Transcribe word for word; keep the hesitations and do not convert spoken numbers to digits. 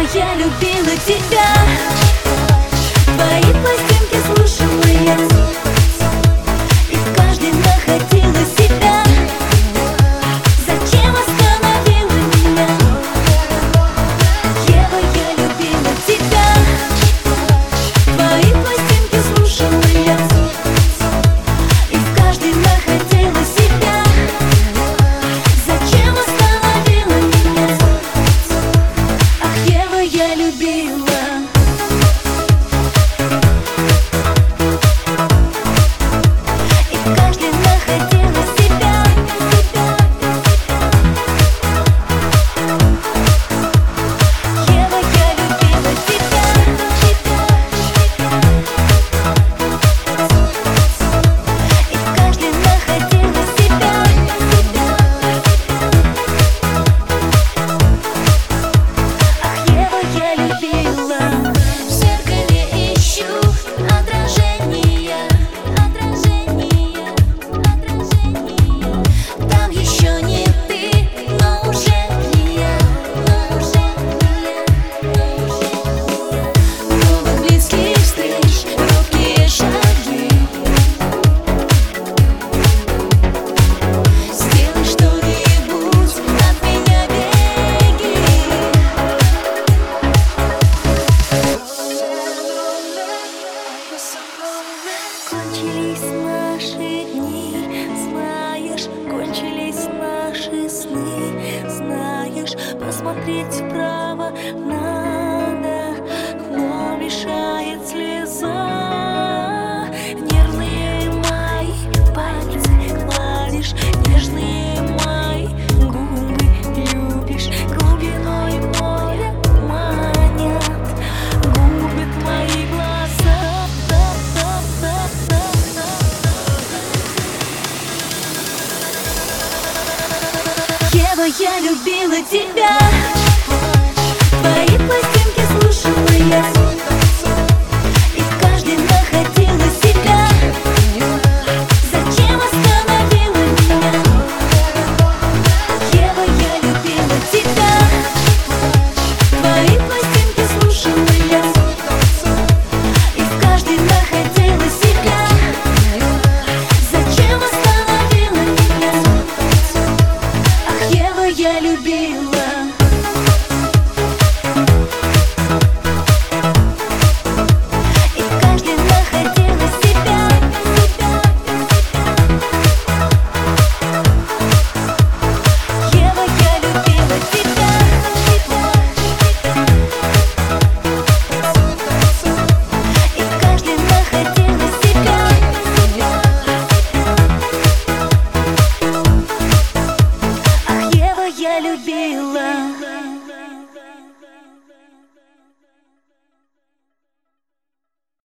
я любила тебя. Твои пластинки слушала я, и в каждой находила себя. Зачем остановила меня? Ева, я любила тебя. Твои пластинки слушала я, и в каждой находила себя. Зачем остановила меня? Ах, Ева, я любила. Кончились наши дни, знаешь, кончились наши сны, знаешь, посмотреть вправо надо, но мешает слеза. Нервные мои пальцы гладишь, нежные мои губы любишь, глубиной моря манят, губят мои глаза. Ева, я любила тебя. Твои пластинки слушала я, и в каждой находила себя. Зачем остановила меня? Ева, я любила тебя. Твои пластинки слушала я, и в каждой находила себя. Зачем остановила меня? Ах, Ева, я любила. Я любила.